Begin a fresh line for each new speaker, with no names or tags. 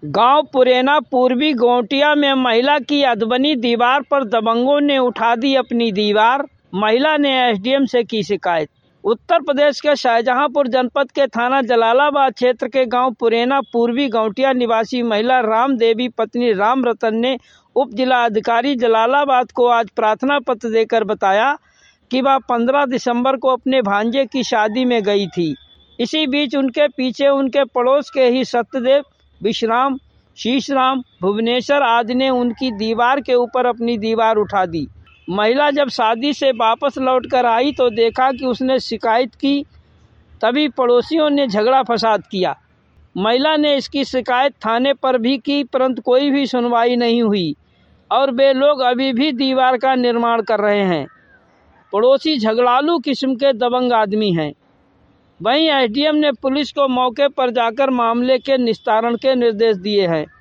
गांव पुरेना पूर्वी गोटिया में महिला की अधबनी दीवार पर दबंगों ने उठा दी अपनी दीवार। महिला ने एसडीएम से की शिकायत। उत्तर प्रदेश के शाहजहांपुर जनपद के थाना जलालाबाद क्षेत्र के गांव पुरेना पूर्वी गोटिया निवासी महिला राम देवी पत्नी राम रतन ने उप जिला अधिकारी जलालाबाद को आज प्रार्थना पत्र देकर बताया कि वह 15 दिसंबर को अपने भांजे की शादी में गई थी। इसी बीच उनके पीछे उनके पड़ोस के ही सत्यदेव, विश्राम, शीशराम, भुवनेश्वर आदि ने उनकी दीवार के ऊपर अपनी दीवार उठा दी। महिला जब शादी से वापस लौटकर आई तो देखा कि उसने शिकायत की, तभी पड़ोसियों ने झगड़ा फसाद किया। महिला ने इसकी शिकायत थाने पर भी की, परंतु कोई भी सुनवाई नहीं हुई और वे लोग अभी भी दीवार का निर्माण कर रहे हैं। पड़ोसी झगड़ालू किस्म के दबंग आदमी हैं। वहीं एसडीएम ने पुलिस को मौके पर जाकर मामले के निस्तारण के निर्देश दिए हैं।